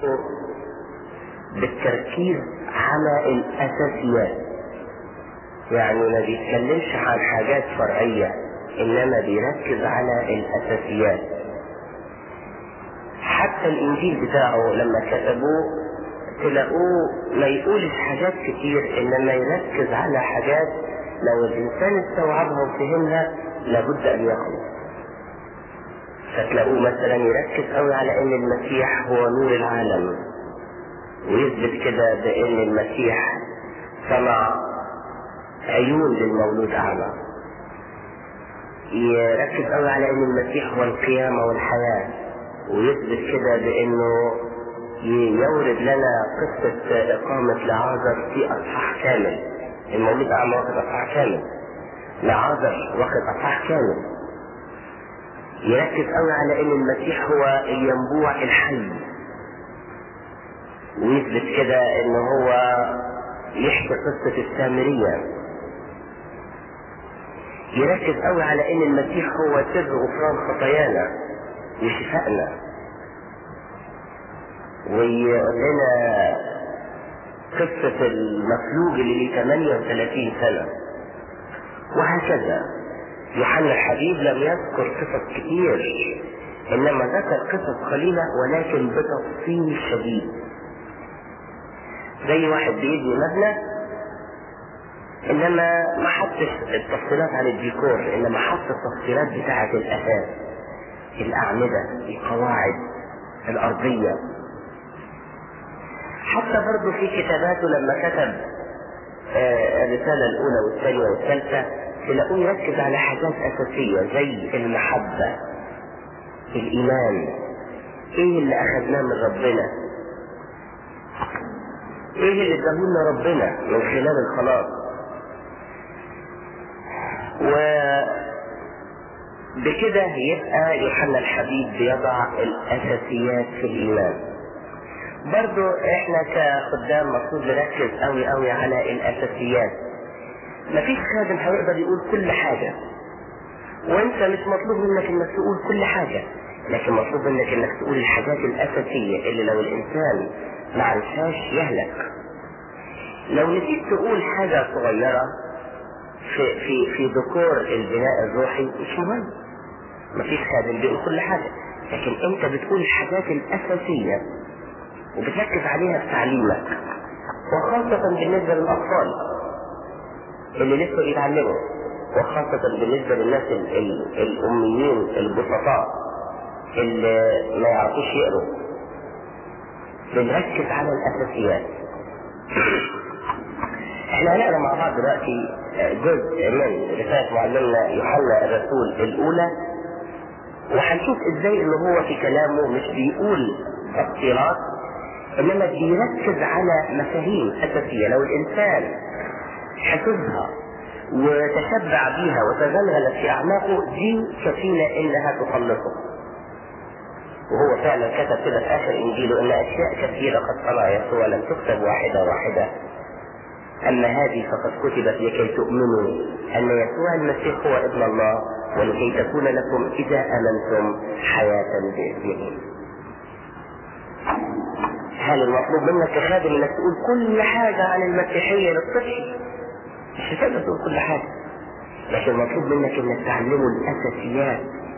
بالتركيز على الأساسيات، يعني ما بيتكلمش عن حاجات فرعية إنما بيركز على الأساسيات. حتى الإنجيل بتاعه لما كتبوه تلاقوه ما يقولش حاجات كتير إنما يركز على حاجات لو الإنسان استوعبها وفهمها لابد أن يخلص. فتلاقوه مثلا يركز قوي على إن المسيح هو نور العالم، ويثبت كده بإن المسيح صنع عيون للمولود أعمى. يركز قوي على إن المسيح هو القيامة والحياة، ويثبت كده بإنه يورد لنا قصة إقامة لعازر في أصحاح كامل. المولود أعمى واخد أصحاح كامل، لعازر واخد أصحاح كامل. يركز قوي على إن المسيح هو الينبوع الحي، ويثبت كده إن هو يحكي قصة السامرية. يركز قوي على إن المسيح هو سر غفران خطايانا وشفائنا، ويقول لنا قصة المفلوج اللي ليه 38 سنة. وهكذا يوحنا الحبيب لم يذكر قصص كتير، إنما ذكر قصص قليلة ولكن بتفصيل شديد. زي واحد بيبني مبنى إنما ما حطش التفصيلات عن الديكور، إنما حط التفصيلات بتاعة الأساس، الأعمدة، القواعد، الأرضية. حتى برضو في كتاباته لما كتب الرسالة الأولى والثانية والثالثة تلاقوه يركز على حاجات أساسية زي المحبة، الإيمان، إيه اللي أخذناه من ربنا، إيه اللي اداهولنا ربنا من خلال الخلاص. وبكده يبقى يوحنا الحبيب بيضع الأساسيات في الإيمان. برضو احنا كخدام مفروض نركز قوي قوي على الاساسيات. مفيش خادم هيقدر يقول كل حاجة، وانت مش مطلوب منك انك تقول كل حاجة، لكن مطلوب منك انك تقول الحاجات الاساسية اللي لو الانسان ما عرفهاش يهلك. لو نسيت تقول حاجة صغيرة في ديكور البناء الروحي مش مهم. مفيش خادم بيقول كل حاجة، لكن انت بتقول الحاجات الاساسية وبتركز عليها في تعليمك، وخاصة بالنسبة للأطفال اللي لسه بيتعلموا، وخاصة بالنسبة للناس الأميين البسطاء اللي ما يعرفوش يقروا. بنركز على الأساسيات. احنا هنقرا مع بعض دلوقتي جزء من رسالة معلمنا يوحنا الرسول الأولى، وهنشوف ازاي ان هو في كلامه مش بيقول تفصيلات انما بيركز على مفاهيم اساسيه لو الانسان حفظها وتشبع بيها وتغلغلت في اعماقه دي كفيله انها تخلصه. وهو فعلا كتب كده في اخر انجيله ان اشياء كثيره قد صنع يسوع لم تكتب واحده واحده، اما هذه فقد كتبت لكي تؤمنوا ان يسوع المسيح هو ابن الله ولكي تكون لكم اذا امنتم حياه باسمه. هل المطلوب منك كخادم انك تقول كل حاجة عن المسيحية للطفل؟ مش هتقدر تقول كل حاجة، لكن المطلوب منك انك تعلمه الاساسيات،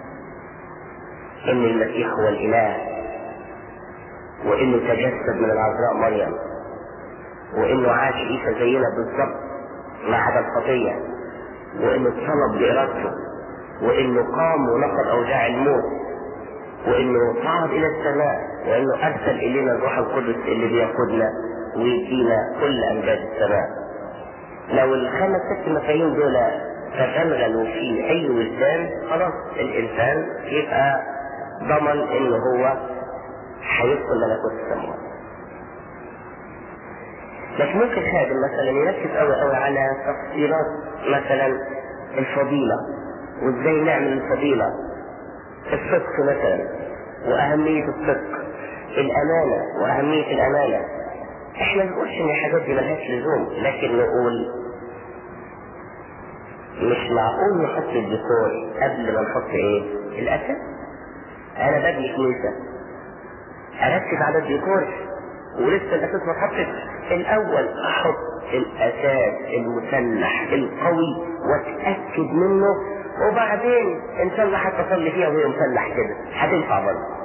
ان المسيح هو الاله، وانه تجسد من العذراء مريم، وانه عاش عيسى زينا بالظبط ما عدا الخطية، وانه اتصلب بارادته، وانه قام ونقض اوجاع الموت، وانه صعد الى السماء، وانه ارسل الينا الروح القدس اللي بيقودنا ويدينا كل امجاد السماء. لو الخمس ست مفاهيم دول تغلغلوا في اي وجدان خلاص الانسان يبقى ضمن ان هو هيدخل ملكوت السماوات. لكن ممكن خادم مثلا يركز قوي قوي على تفصيلات مثلا الفضيلة وازاي نعمل الفضيلة، الصدق مثلا وأهمية الصدق، الأمانة وأهمية الأمانة. احنا نقولش ان الحاجات دي ملهاش لزوم، لكن نقول مش معقول نحط الديكور قبل ما نحط ايه؟ الأساس. أنا ببني كنيسة، اركز على الديكور ولسه الاساس ما اتحطش. الاول احط الاساس المسلح القوي واتاكد منه، وبعدين ان شاء الله حتى اصلي فيها وهي مسلح كده هتنفع برضه.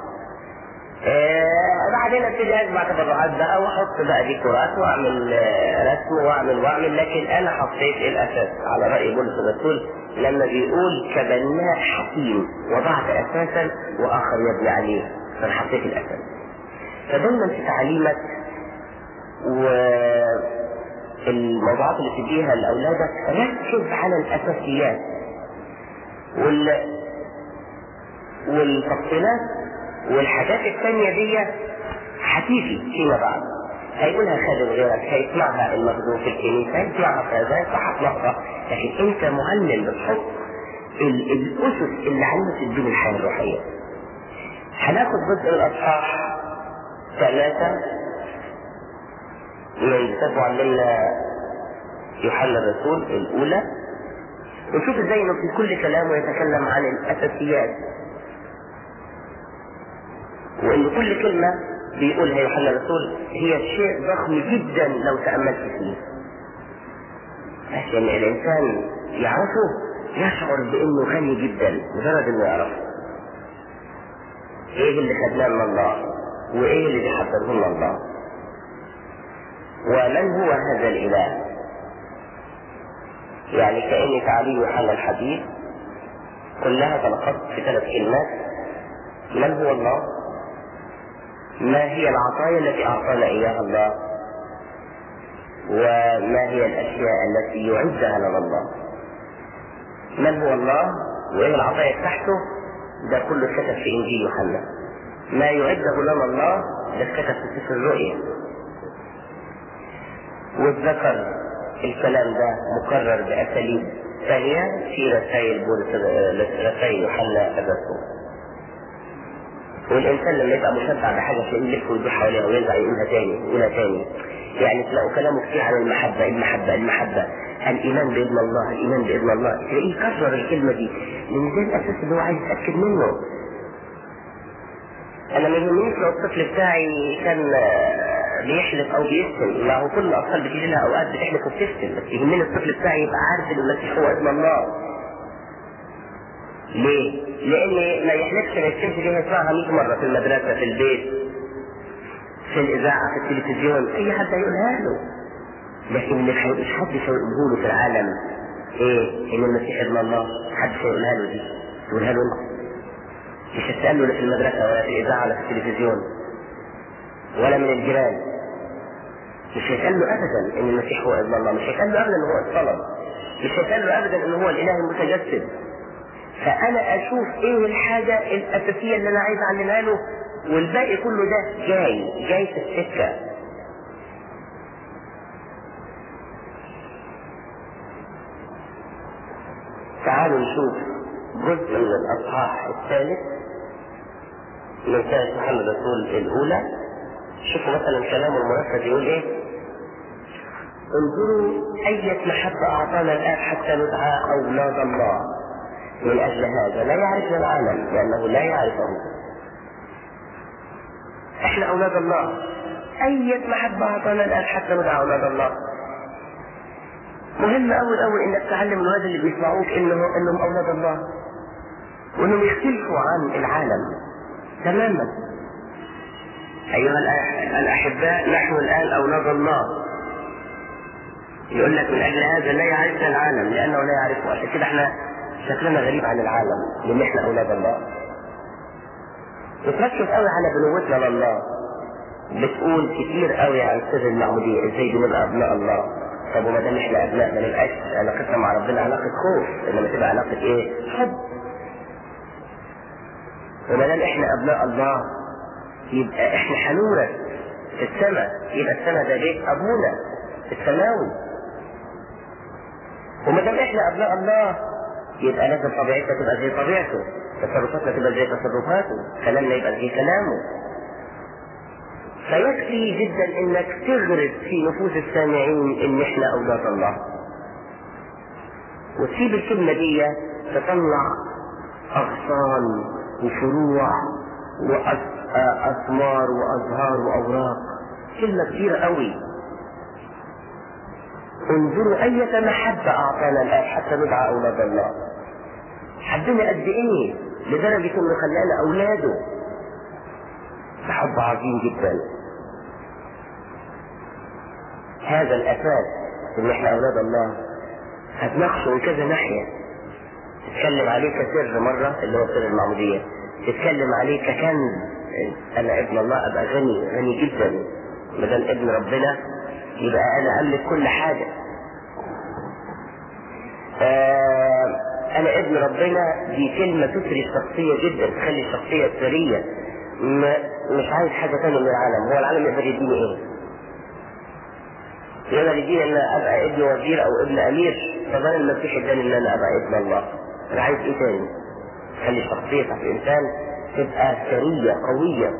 بعدين ابتدي اجمع تبرعات بقى واحط بقى ديكورات واعمل رسم واعمل، لكن انا حطيت الاساس على راي بولس الرسول لما بيقول كبناء حكيم وضعت اساسا واخر يبني عليه، فانا حطيت الاساس. فدايما في تعليمك والموضوعات اللي تديها لاولادك ركز على الاساسيات والتفصيلات، والحاجات الثانية دي هتيجي فيما بعد، هيقولها خادم غيرك، هيسمعها المخدوم في الكنيسة، هيسمعها في هذا صح لحظة، لكن انت معلم بتحط الاسس اللي علمت الدين الحياة الروحية. هناخد جزء من الاصحاح 3 من كتاب معلمنا يوحنا الرسول الاولى، ونشوف ازاي انه في كل كلامه يتكلم عن الاساسيات، وان كل كلمة بيقولها يوحنا الرسول هي شيء ضخم جدا لو تأملت فيه، عشان الانسان يعرفه يشعر بانه غني جدا مجرد انه يعرفه. ايه اللي خدناه من الله وايه اللي بيحضره لنا الله، ومن هو هذا الاله. يعني كأن تعليم يوحنا الحبيب كلها تلخصت في 3 كلمات: من هو الله؟ ما هي العطايا التي أعطانا إياها الله؟ وما هي الأشياء التي يعدها لنا الله؟ من هو الله؟ وإيه العطايا بتاعته؟ ده كله اتكتب في إنجيل يوحنا. ما يعده لنا الله ده اتكتب في سفر الرؤيا، واتذكر الكلام ده مكرر بأساليب ثانية في رسائل رسائل يوحنا الرسول. والإنسان لما يبقى مشبع بحاجة تلاقيه يلف ويدور حواليها ويرجع يقولها تاني، يعني تلاقوا كلامه كتير عن المحبة، الإيمان بإذن الله، الإيمان بإذن الله، تلاقيه يكرر الكلمة دي لأن ده الأساس اللي هو عايز يتأكد منه. أنا ما يهمنيش لو الطفل بتاعي كان بيحلف أو بيشتم، ما هو كل الأطفال بتيجي لها أوقات بتحلف وبتشتم، بس يهمني الطفل بتاعي يبقى عارف إن المسيح هو ابن الله. ليه؟ لأن ما يحلفش ما يشتمش دي هيسمعها 100 مرة في المدرسة، في البيت، في الإذاعة، في التلفزيون، أي حد هيقولها له. لكن اللي مش حد هيقوله له في العالم إيه؟ إن المسيح ابن الله، حد هيقولها له دي، يقولها له أنت. مش هتسأله لا في المدرسة ولا في الإذاعة ولا في التلفزيون ولا من الجيران. مش هيسأله أبدا إن المسيح هو ابن الله، مش هيسأله أبدا إن هو الصلب، مش هيسأله أبدا إن هو الإله المتجسد. فأنا أشوف إيه الحاجة الأساسية اللي أنا عايز أعلمها له، والباقي كله ده جاي في السكة. تعالوا نشوف جزء من الأصحاح 3 من رسالة يوحنا الرسول الأولى. شوفوا مثلا كلامه المركز يقول إيه: انظروا أية محبة أعطانا الآب حتى ندعى أولاد الله، من أجل هذا لا يعرفنا العالم لأنه لا يعرفه. احنا أولاد الله، أية محبة أعطانا الآب حتى ندعى أولاد الله. مهم أول إنك تعلم الولاد اللي بيسمعوك إنهم أولاد الله، وإنهم يختلفوا عن العالم تماما. أيها الأحباء، نحن الآن أولاد الله. يقول لك من أجل هذا لا يعرفنا العالم لأنه لا يعرفه. عشان كده احنا شكلنا غريب عن العالم لأن احنا أولاد الله. بتركز قوي على بنوتنا لله، بتقول كتير قوي عن سر المعمودية، ازاي بنبقى أبناء الله. طب وما دام احنا أبناء ما نبقاش علاقتنا مع ربنا علاقة خوف، إنما تبقى علاقة إيه؟ حب. وما دام احنا أبناء الله يبقى احنا هنورث في السماء، يبقى السماء ده بيت أبونا السماوي. وما دام احنا أبناء الله يبقى لازم طبيعتنا تبقى زي طبيعته، تصرفاتنا تبقى زي تصرفاته، كلامنا يبقى زي كلامه. فيكفي جدا انك تغرس في نفوس السامعين ان احنا اولاد الله، وتسيب الكلمة دي تطلع اغصان وفروع أثمار وأزهار وأوراق. كلمة كبيرة قوي. انظروا أية محبة أعطانا الآب حتى ندعى أولاد الله. حبنا قد إيه لدرجة إنه خلانا أولاده. حب عظيم جدا. هذا الأساس إن إحنا أولاد الله هتناقشه من كذا ناحية. تتكلم عليه كسر مرة اللي هو سر المعمودية، تتكلم عليه ككنز. أنا ابن الله أبقى غني جدا. مادام ابن ربنا يبقى أنا أملك كل حاجة. أنا ابن ربنا دي كلمة تثري الشخصية جدا، تخلي الشخصية ثرية. مش عايز حاجة تانية من العالم. هو العالم يقدر يديني إيه؟ يقدر يديني ان ابقى ابن وزير او ابن امير. طب انا المسيح اداني ان انا ابقى ابن الله. انا عايز ايه تاني؟ خلي الشخصيه بتاعت الانسان تبقى ثريه قويه.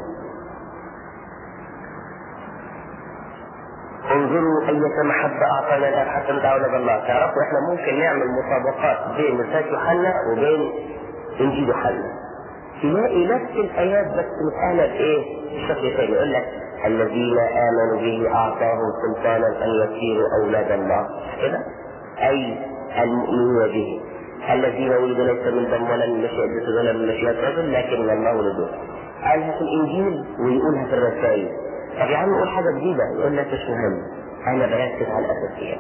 انظروا اية محبه اعطانا الاب حتى ندعى اولاد الله. تعرفوا احنا ممكن نعمل مسابقات بين رسالة يوحنا وبين انجيل يوحنا، تلاقي نفس الايات بس متقالة بايه؟ بشكل ثاني. يقول لك الذين آمنوا به أعطاهم سلطانا أن يصيروا أولاد الله. كده؟ أي المؤمنون به الذين ولدوا ليس من دم ولا من مشيئة جسد ولا من مشيئة رجل لكن الله ولده. قالها في الإنجيل ويقولها في الرسائل. طب يا عم يقول حاجة جديدة، يقول لك مش مهم، أنا بركز على الأساسيات.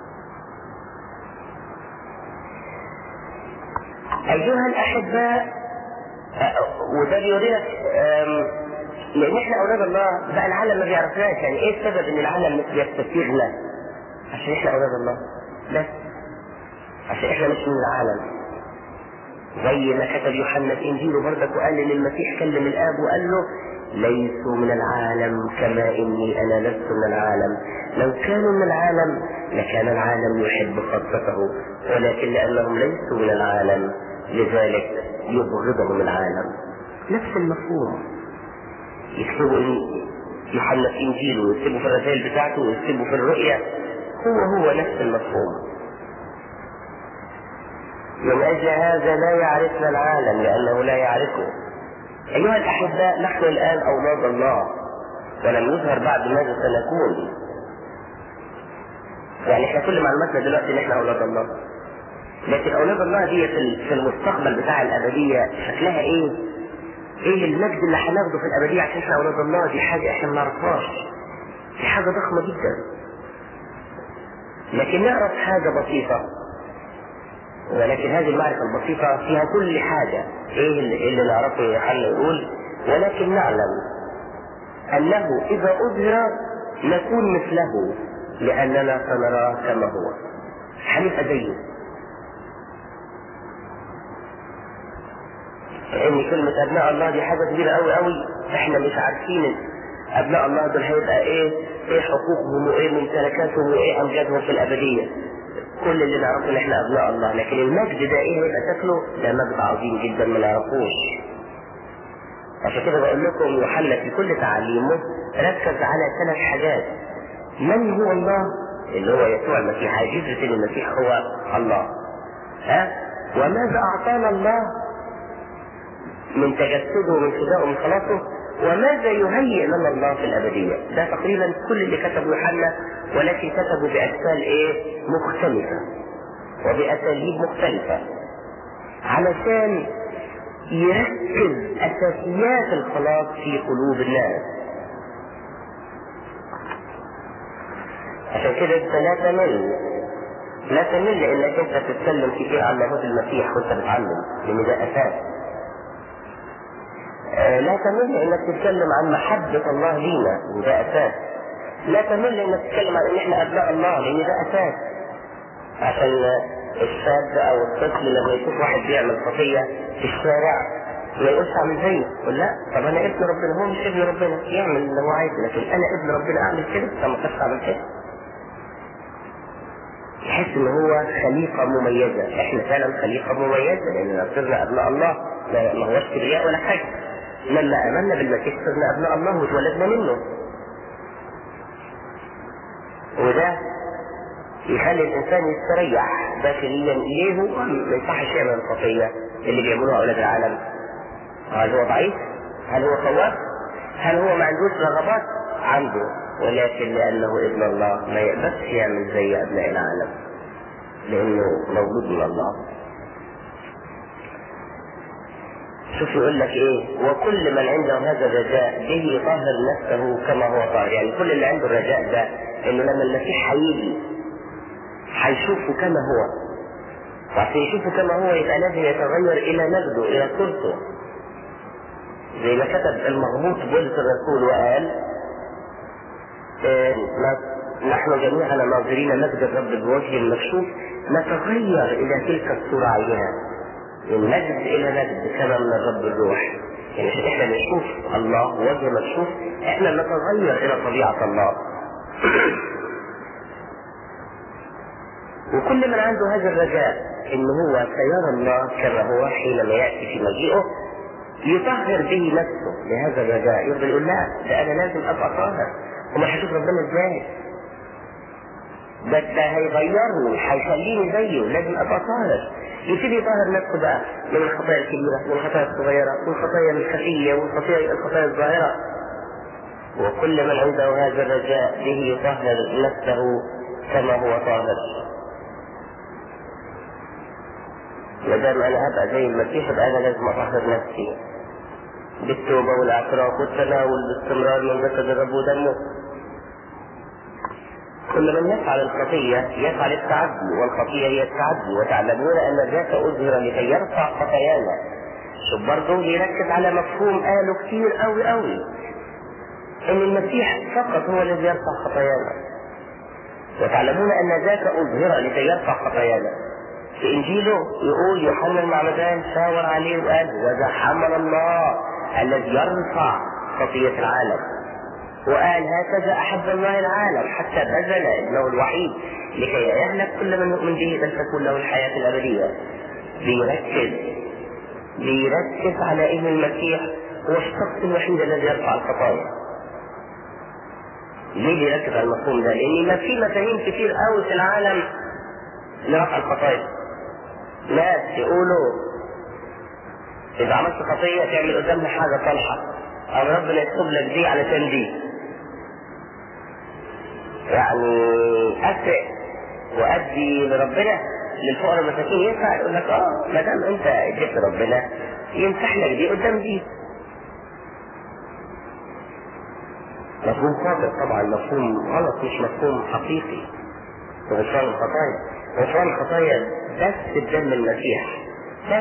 أيها الأحباء، وده بيورينا لان احنا اولاد الله. بقى العالم ما بيعرفناش. يعني ايه السبب ان العالم مش بيستسيغنا؟ عشان احنا اولاد الله بس، عشان احنا مش من العالم. زي ما كتب يوحنا في انجيله برضك وقال ان المسيح كلم الاب وقال له ليسوا من العالم كما اني انا لست من العالم. لو كانوا من العالم لكان العالم يحب خاصته، ولكن لانهم ليسوا من العالم لذلك يبغضهم العالم. نفس المفهوم. يكتبوا يوحنا في انجيله ويكتبوا في الرسائل بتاعته ويكتبوا في الرؤيا، هو نفس المفهوم. من اجل هذا لا يعرفنا العالم لانه لا يعرفه. ايها الاحباء، نحن الان اولاد الله ولم يظهر بعد ماذا سنكون. يعني احنا كل معلوماتنا دلوقتي ان احنا اولاد الله، لكن اولاد الله دي في المستقبل بتاع الابديه شكلها ايه؟ ايه المجد اللي هناخده في الابديه عشان احنا اولاد الله؟ دي حاجه احنا ما نعرفهاش. دي حاجه ضخمه جدا. لكن نعرف حاجه بسيطه، ولكن هذه المعرفه البسيطه فيها كل حاجه. ايه اللي نعرفه؟ يوحنا يقول ولكن نعلم انه اذا اظهر نكون مثله لاننا سنراه كما هو. هنبقى زيه. لان كلمة ابناء الله دي حاجة كبيرة قوي قوي. احنا مش عارفين ابناء الله دول هيبقى ايه حقوقهم وايه ممتلكاتهم وايه امجادهم في الابدية. كل اللي نعرفه ان احنا ابناء الله، لكن المجد ده ايه هيبقى شكله؟ ده مجد عظيم جدا ما نعرفوش. عشان كده بقول لكم يوحنا في كل تعليمه ركز على 3 حاجات. من هو الله؟ اللي هو يسوع المسيح. هيجزء ان المسيح هو الله. وماذا اعطانا الله من تجسده ومن فدائه ومن خلاصه؟ وماذا يهيئ لنا الله في الابديه؟ ده تقريبا كل اللي كتبه يوحنا، ولكن كتبه باشكال مختلفه وباساليب مختلفه علشان يركز اساسيات الخلاص في قلوب الناس. عشان كده انت لا تمل انك انت تتكلم كتير عن لاهوت المسيح وانت بتعلم، لان ده اساس. لا تمل انك تتكلم عن محبة الله لينا، لان ده اساس. لا تمل انك تتكلم عن ان احنا ابناء الله، لان ده اساس. عشان الشاب او الطفل لما يشوف واحد بيعمل خطية في الشارع ما يقولش اعمل زيه، يقول لا طب انا ابن ربنا. هو مش ابن ربنا، يعمل اللي هو عايزه، لكن انا ابن ربنا اعمل كده. طب ما كنتش اعمل كده. يحس ان هو خليقة مميزة. احنا فعلا خليقة مميزة لاننا صرنا ابناء الله، ما هوش كبرياء ولا حاجة. لما امنا بالمسيح صرنا ابناء الله واتولدنا منه. وده يخلي الانسان يستريح داخليا. ليه؟ هو ما يصحش يعمل الخطية اللي بيعملوها اولاد العالم. هل هو ضعيف؟ هل هو خواف؟ هل هو ما عندوش رغبات؟ عنده، ولكن لأنه ابن الله ما يقدرش يعمل زي أبناء العالم، لأنه مولود من الله. شوف يقول لك ايه، وكل من عنده هذا الرجاء به يطهر نفسه كما هو طاهر. يعني كل اللي عنده الرجاء ده انه لما المسيح هيجي هيشوفه كما هو، وعشان يشوفه كما هو يبقى لازم يتغير الى مجده، الى صورته، زي ما كتب المغبوط بولس الرسول وقال نحن جميعا ناظرين مجد الرب بوجه المكشوف نتغير الى تلك الصورة عينها، من مجد الى مجد كما من الرب الروح. يعني عشان احنا نشوف الله وجه مكشوف احنا نتغير الى طبيعة الله. وكل من عنده هذا الرجاء ان هو سيرى الله كما هو حينما يأتي في مجيئه يطهر به نفسه لهذا الرجاء. يفضل يقول لا ده انا لازم ابقى طاهر، وما هشوف ربنا ازاي، ده هيغيرني هيخليني زيه، لازم ابقى طاهر. يبتدي يطهر نفسه بقى من الخطايا الكبيرة من الخطايا الصغيرة والخطايا الخفية والخطايا الظاهرة. وكل من عنده هذا الرجاء به يطهر نفسه كما هو طاهر. مادام انا ابقى زي المسيح يبقى انا لازم اطهر نفسي بالتوبة والاعتراف والتناول باستمرار من جسد الرب ودمه. كل من يفعل الخطية يفعل التعدي، والخطية هي التعدي، وتعلمون ان ذاك اظهر لكي يرفع خطايانا. شوف برضه يركز على مفهوم قاله كتير قوي ان المسيح فقط هو الذي يرفع خطايانا. وتعلمون ان ذاك اظهر لكي يرفع خطايانا. في انجيله يقول يوحنا المعمدان شاور عليه وقال وذا حمل الله الذي يرفع خطية العالم. وقال هكذا احب الله العالم حتى بذل ابنه الوحيد لكي لا يهلك كل من يؤمن به بل تكون له الحياة الابدية. بيركز على ان المسيح هو الشخص الوحيد الذي يرفع الخطايا. ليه بيركز على المفهوم ده؟ لان ما في مفاهيم كتير قوي في العالم لرفع الخطايا. ناس يقولوا اذا عملت خطية تعمل قدامها حاجة صالحة او ربنا يكتب لك دي علشان دي، يعني اسرق وادي لربنا للفقراء المساكين ينفع؟ يقول لك ما دام انت اديت ربنا يمسح لك دي قدام دي. مفهوم خاطئ طبعا، مفهوم غلط مش مفهوم حقيقي. غفران الخطايا بس بدم المسيح بس.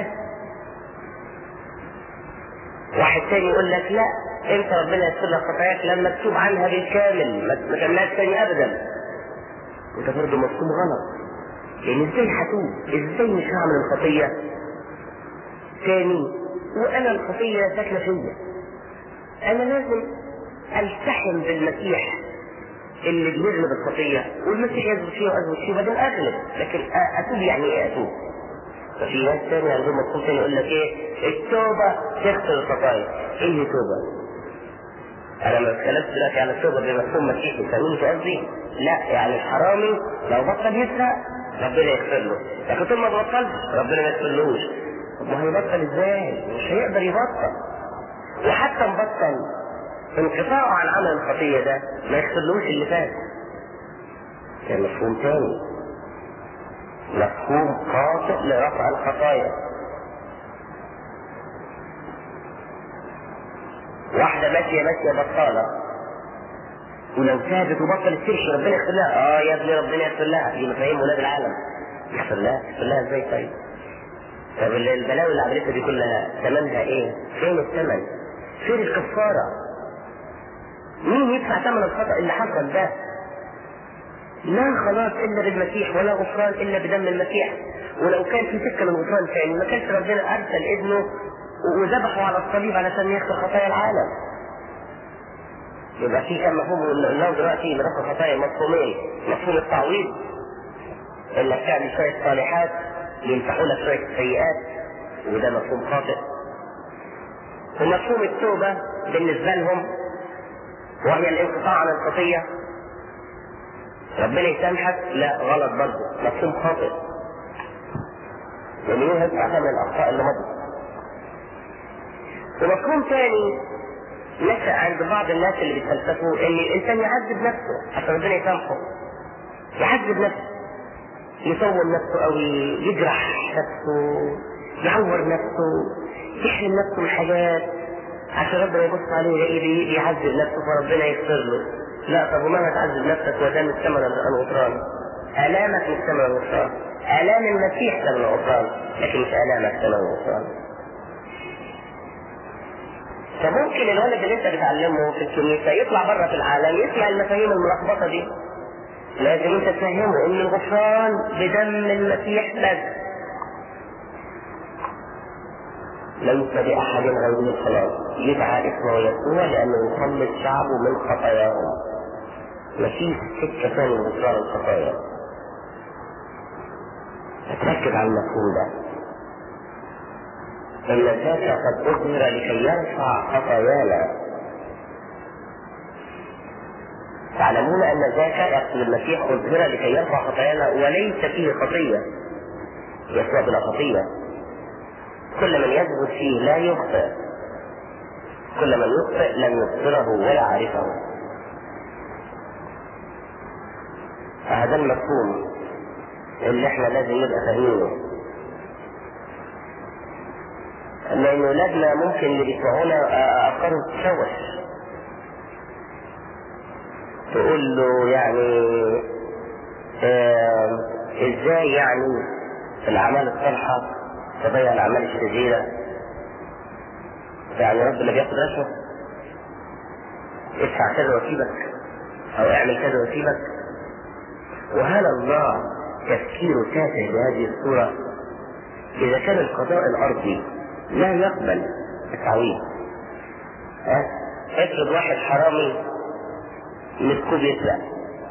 واحد تاني يقول لك لا انت ربنا يغفر لك خطاياك لما تتوب عنها بالكامل ما تعملهاش تاني ابدا. وده برضه مفهوم غلط، لان ازاي هتوب؟ ازاي مش هعمل الخطيه تاني وانا الخطيه ساكنه فيا؟ انا لازم التحم بالمسيح اللي بيغلب الخطيه، والمسيح يثبت فيه واثبت فيه وبعدين اغلب. لكن اتوب يعني ايه اتوب؟ ففي ناس تاني عندهم مفهوم تاني يقول لك ايه التوبه تغفر الخطايا. ايه توبه؟ انا ما اتكلمتش دلوقتي على التوبه بمفهوم مسيحي، فاهمين في قصدي؟ لا يعني الحرامي لو بطل يسرق ربنا يغفر له، لكن طول ما بطلش ربنا ما يغفرلوش. طب ما هيبطل ازاي؟ مش هيقدر يبطل. وحتى مبطل انقطاعه عن عمل الخطيه ده ما يغفرلوش اللي فات. يعني مفهوم تاني، مفهوم خاطئ لرفع الخطايا. واحدة ماشية بطالة ولو تابت وبطلت تمشي ربنا يغفر لها. يا ابني ربنا يغفر لها، دي مفاهيم ولاد العالم. يغفر لها ازاي طيب؟ طب البلاوي اللي عملتها دي كلها ثمنها ايه؟ فين الثمن؟ فين الكفارة؟ مين يدفع ثمن الخطأ اللي حصل ده؟ لا خلاص الا بالمسيح ولا غفران الا بدم المسيح. ولو كان في سكه للغفران ثاني ما كانش ربنا ارسل ابنه وذبحه على الصليب علشان يغفر خطايا العالم. يبقى في كان مفهوم انه دلوقتي بنغفر خطايا مفهومين، مفهوم التعويض انك تعمل شويه صالحات يمسحوا لك شويه سيئات وده مفهوم خاطئ. ومفهوم التوبه بالنسبه لهم وهي الانقطاع عن الخطيه ربنا يسامحك، لا غلط برضه، مفهوم خاطئ. ومن يدفع ثمن الاخطاء اللي مضت. ومفهوم ثاني نشأ عند بعض الناس اللي بيتفلسفوا ان الانسان يعذب نفسه عشان ربنا يسامحه. يعذب نفسه، يصور نفسه او يجرح نفسه، يعور نفسه، يحرم نفسه من حاجات عشان ربنا يبص عليه يلاقيه بيعذب نفسه فربنا يغفر له. لا، طب وما تعذب نفسك وده من ثمن الغفران؟ آلامك من ثمن الغفران، آلام المسيح ثمن الغفران، لكن مش آلامك ثمن الغفران. فممكن الولد اللي انت بتعلمه في الكنيسة يطلع بره في العالم يسمع المفاهيم الملخبطة دي. لازم انت تفهمه ان الغفران بدم المسيح بس، ليس بأحد غيره الخلاص. يدعى اسمه يسوع لأنه يخلص شعبه من خطاياهم. مفيش سكة ثانية لغفران الخطايا. فتركز على المفهوم ده. إن ذاك قد أظهر لكي يرفع خطايانا. تعلمون أن ذاك يقصد المسيح أظهر لكي يرفع خطايانا وليس فيه خطية. يسوع بلا خطية. كل من يثبت فيه لا يخطئ، كل من يخطئ لم يبصره ولا يعرفه. فهذا المفهوم اللي احنا لازم نبقى فاهمينه، لان ولادنا ممكن اللي بيسمعونا افكارهم تتشوش. تقول له يعني ازاي يعني الاعمال الصالحه تضيع الاعمال الشريره؟ يعني ربنا بياخد رشوه؟ ادفع كذا وسيبك، او اعمل كذا وسيبك. وهل الله تفكيره تافه بهذه الصورة؟ اذا كان القضاء الارضي لا يقبل التعويض، افرض واحد حرامي مسكوه بيسرق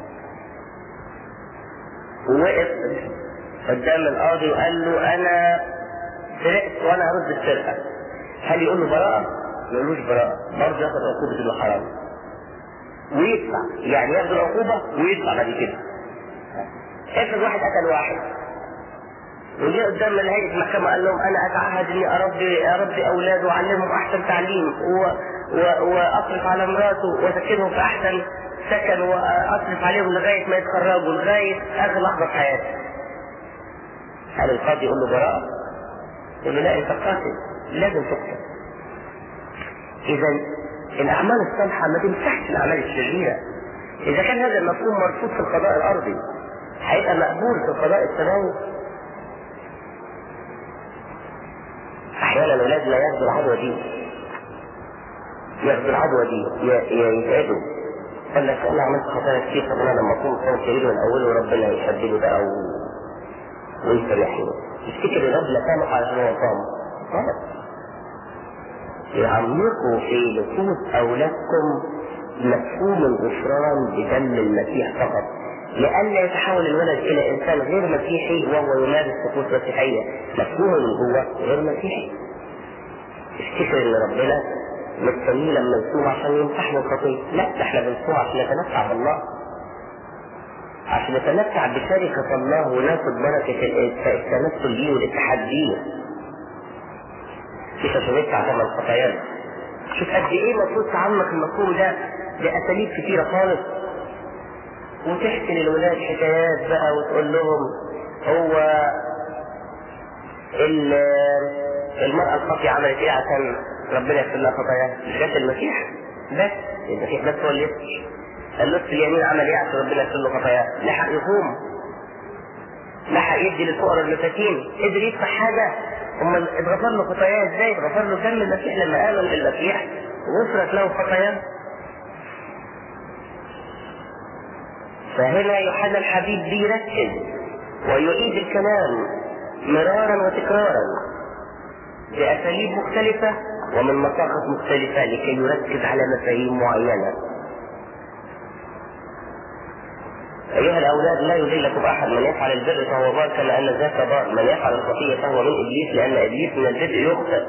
ووقف قدام القاضي وقال له انا سرقت وانا هرد السرقه، هل يقول له براءه؟ ما يقولوش براءه، برضه ياخد عقوبه انه حرام ويدفع، يعني ياخد العقوبه ويدفع بعد كده. افرض واحد قتل واحد وجاء قدام هيئه المحكمه قال لهم انا اتعهد اني اربي اولاده واعلمهم احسن تعليم واصرف على مراته واسكنهم في احسن سكن واصرف عليهم لغايه ما يتخرجوا لغايه اخر لحظه في حياتهم. هل القاضي يقول له براءه؟ يقول له لا، انت قاتل لازم تقتل. اذا الاعمال الصالحه ما تمسحش الاعمال الشريره. اذا كان هذا المفهوم مرفوض في القضاء الارضي هيبقى مقبول في القضاء السماوي. احيانا اولادنا ياخدوا العدوى دي يتعبوا. قال لك انا عملت خطايا كتير، طب انا لما اكون صوم كبير من اوله وربنا يشدده بقى ويسامحني. يفتكر الرب لا سامح علشان هو صام. غلط. يعمقوا في نفوس اولادكم مفهوم الغفران بدم المسيح فقط، لئلا يتحول الولد الى انسان غير مسيحي وهو يمارس طقوس مسيحيه. مفهومه من جوه غير مسيحي. افتكر ان ربنا مستنيه لما نصوم عشان يمسحنا الخطيه. لا، احنا بنصوم عشان نتمتع بالله، عشان نتمتع بشركه الله وناخد بركه التمثل بيه والاتحاد بيه، مش عشان ندفع ثمن خطايانا. شوف قد ايه المفروض تعمق المفهوم ده باساليب كثيره خالص، وتحكي للولاد حكايات بقى وتقول لهم هو المرأة الخاطئة عملت ايه عشان ربنا يغفر لها خطاياها؟ مش جت المسيح بس، المسيح بس هو اللي يغفر. اللص اليمين عمل ايه عشان ربنا يغفر له خطاياه؟ لحق يصوم، لحق يدي للفقراء المساكين، قدر يدفع حاجه. امال اتغفر له خطاياه ازاي؟ اتغفر له دم المسيح لما امن بالمسيح غفرت له خطاياه. فهنا يوحنا الحبيب بيركز ويعيد الكلام مرارا وتكرارا بأساليب مختلفة ومن مصاغات مختلفة لكي يركز على مفاهيم معينة. أيها الأولاد، لا يضلكم أحد، من يفعل البر فهو بار كما أن ذاك بار، من يفعل الخطية فهو من إبليس لأن إبليس من البدء يخطئ.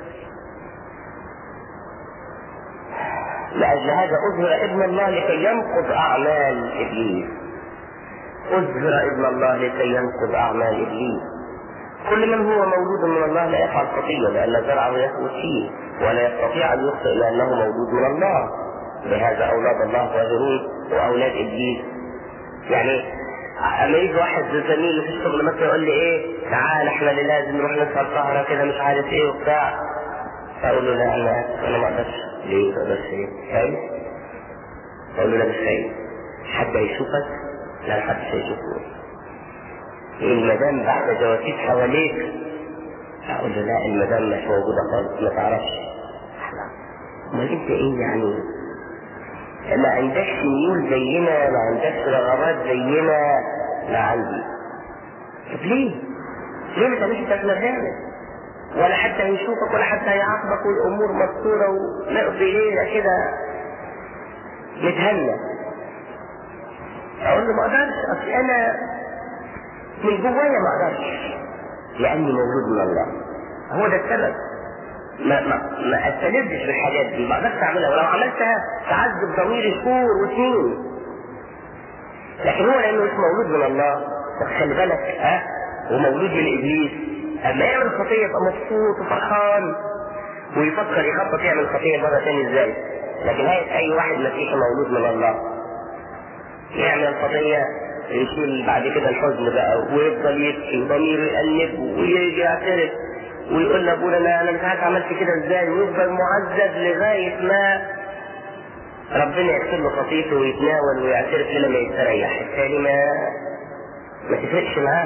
لأجل هذا أظهر ابن الله لكي ينقض أعمال إبليس. أظهر ابن الله لكي ينقض أعمال إبليس. كل من هو مولود من الله لا يفعل خطية لأن زرعه يثبت فيه ولا يستطيع أن يخطئ لأنه مولود من الله. لهذا أولاد الله ظاهرون وأولاد إبليس. يعني اما يجي واحد زميلي في الشغل مثلا يقول لي ايه تعال احنا اللي لازم نروح نسهر سهره كده مش عارف ايه وبتاع، اقول له لا انا ما اقدرش. ليه ما اقدرش؟ ايه خايف؟ اقول له لا مش خايف. حد هيشوفك؟ لا محدش هيشوفني. المدام بعد جواسيس حواليك؟ اقول له لا المدام مش موجوده خالص ما تعرفش. امال انت ايه يعني؟ ما عندكش ميول زينا، ما عندكش رغبات زينا. ما عندي. طب ليه؟ ليه ما تعملش بتاعت مرجانة؟ ولا حتى هيشوفك ولا حتى هيعاقبك والامور مستوره ونقضي ليله كده نتهنى. اقول له ما اقدرش، اصل انا من جوايا ما اقدرش لاني مولود من الله. هو ده السبب. ما استلذش بالحاجات دي، ما اقدرش اعملها، ولو عملتها تعذب ضميري شهور وسنين. لكن هو لانه مش مولود من الله، خلي بالك ومولود من ابليس، اما يعمل خطيه يبقى مبسوط وفرحان ويفكر يخطط يعمل خطيه مره ثانيه ازاي. لكن اي واحد مسيحي مولود من الله يعمل خطيه يشيل بعد كده الحزن بقى ويفضل يبكي وضميره يأنبه ويجي يعترف ويقول لابونا انا مش عارف عملت كده ازاي، ويفضل معذب لغايه ما ربنا يغفر له خطيته ويتناول ويعترف لما يستريح. الثاني ما تفرقش معاه.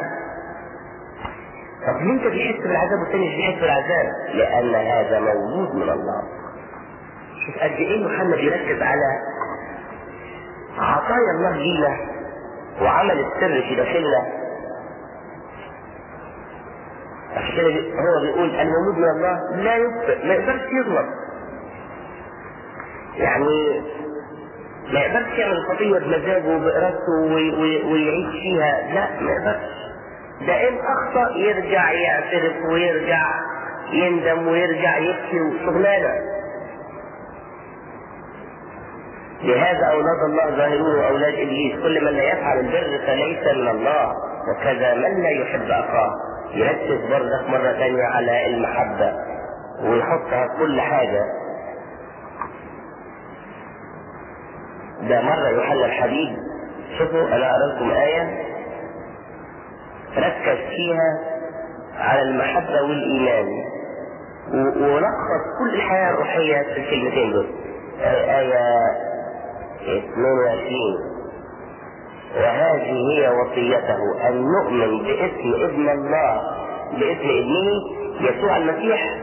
طب ليه انت بيحس بالعذاب والثاني مش بيحس بالعذاب؟ لان هذا مولود من الله. شوف قد ايه يوحنا بيركز على عطايا الله لينا وعمل السر في داخلنا. عشان كده هو بيقول المولود من الله لا يخطئ، ما يقدرش يغلط. يعني ما يقدرش يعمل خطية بمزاجه وبإرادته ويعيش فيها، لا ما يقدرش. ده إن أخطأ يرجع يعترف ويرجع يندم ويرجع يبكي وشغلانة. لهذا أولاد الله ظاهرون وأولاد إبليس، كل من لا يفعل البر فليس من الله وكذا من لا يحب أخاه. يركز برضك مرة ثانية على المحبة ويحطها كل حاجة. ده مرة يوحنا الحبيب، شوفوا أنا أقرأ لكم آية ركز فيها على المحبة والإيمان ولخص كل الحياة الروحية في الكلمتين دول. آية 22 وهذه هي وصيته أن نؤمن باسم ابن الله باسم ابنه يسوع المسيح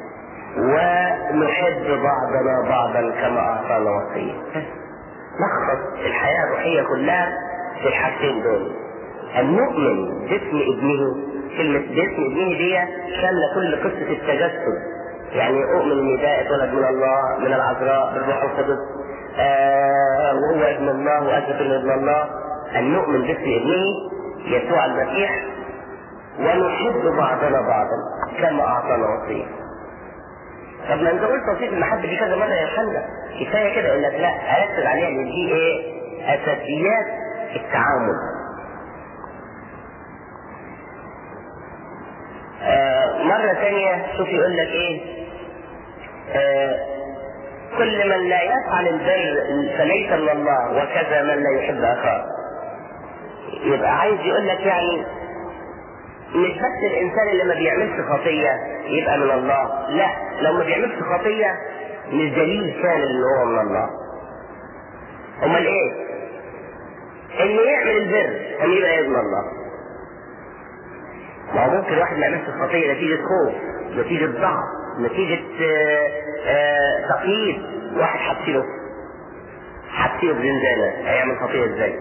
ونحب بعضنا بعضا كما أعطانا وصية. لخص الحياة الروحية كلها في الحاجتين دول. أن نؤمن باسم ابنه، كلمة باسم ابنه دي شاملة كل قصة التجسد. يعني أؤمن إن ده اتولد من الله من العذراء بالروح القدس وهو ابن الله وأثبت إنه ابن الله. أن نؤمن باسم ابنه يسوع المسيح ونحب بعضنا بعضا كما أعطانا وصية. طب ما انت قلت وصية المحبة دي كذا مرة يا حنا، كفاية كده اقول لك لا اركز عليها ان دي ايه؟ اساسيات التعامل. مرة ثانية شوف يقول لك ايه؟ كل من لا يفعل البر فليس من الله وكذا من لا يحب اخاه. يبقى عايز يقول لك يعني مش بس الانسان اللي ما بيعملش خطية يبقى من الله، لا لو ما بيعملش خطية مش دليل كامل ان هو من الله. امال ايه؟ انه يعمل البر ان يبقى ابن الله. ما هو ممكن واحد ما يعملش خطية نتيجة خوف، نتيجة ضعف، نتيجة تقييد. واحد حبسينه بزنزانة هيعمل خطية ازاي؟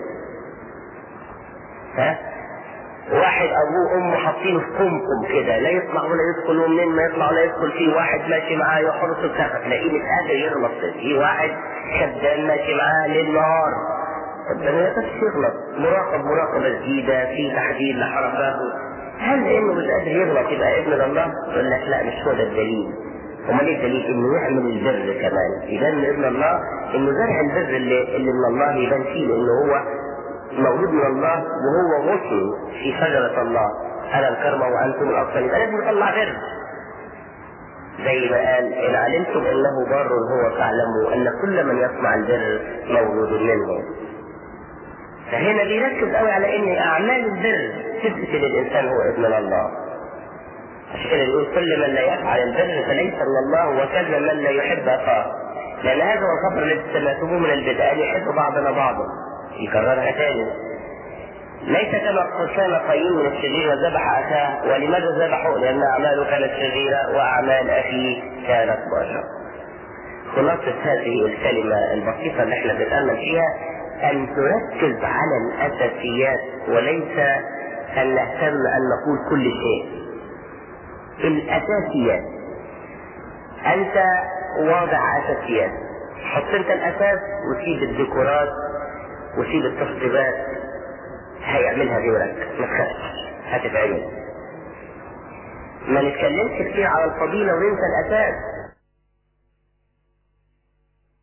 ها؟ واحد ابوه وامه حاطينه في كمكم كده لا يطلع ولا يدخل، ومنين ما يطلع ولا يدخل. فيه واحد ماشي معاه يحرس السقف تلاقيه مش قادر يغلط. فيه واحد خدام ماشي معاه ليل نهار، طب ده ما يقدرش يغلط. مراقبة جديدة، في تحديد لحركاته. هل انه مش قادر يغلط يبقى ابن الله؟ يقول لك لا مش هو ده الدليل. امال ايه الدليل؟ انه يعمل البر كمان يبان من ابن الله، انه زرع البر اللي من الله يبان فيه، لانه هو مولود من الله وهو غصن في شجرة الله. انا الكرمة وانتم الاصل، يبقى لازم نطلع بر. زي ما قال ان علمتم انه بار هو فاعلموا ان كل من يصنع البر مولود منه. فهنا بيركز قوي على ان اعمال البر تثبت ان الانسان هو ابن الله. عشان كده بيقول كل من لا يفعل البر فليس من الله، وكذا من لا يحب اخاه، لان هذا هو الخبر الذي سمعتموه من البدء ان يحب بعضنا بعضا. يكررها تاني، ليس كما كان قايين من الشرير وذبح اخاه. ولماذا ذبحه؟ لان اعماله كانت شريره واعمال اخيه كانت بشرا. خلاصه هذه الكلمه البسيطه اللي احنا بنتامل فيها ان تركز على الاساسيات وليس ان نهتم ان نقول كل شيء. الاساسيات، انت واضع اساسيات، حط انت الاساس وسيب الديكورات وسيب التشطيبات هيعملها غيرك، ما تخافش هتتعمل. ما نتكلمش كتير على الفضيلة وننسى الاساس.